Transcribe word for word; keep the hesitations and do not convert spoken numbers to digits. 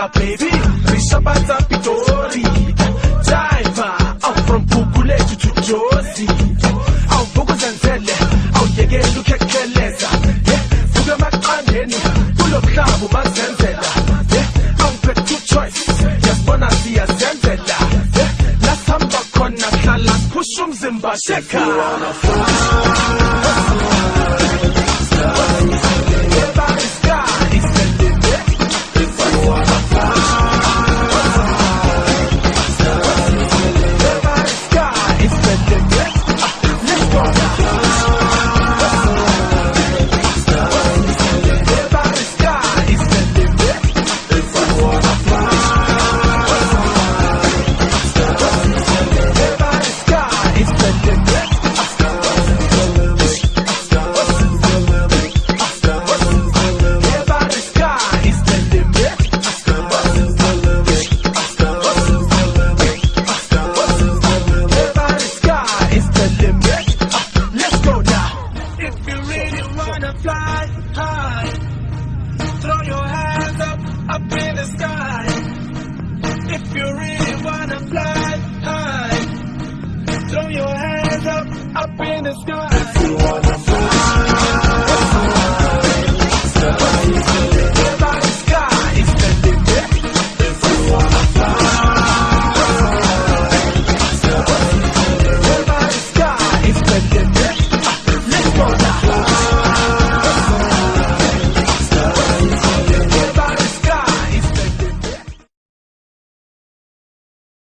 Shaka baby, Rishabata Pitori, Jaiva, out from Pukule to Josie, out Bogos and Zelle, out Yege look at Keleza, Fugamak Anen, full of Klabu Mazenzella, out pet two choice, just Bonasia Zenzella, last time back on Nakalas, Pushum Zimba Sheka.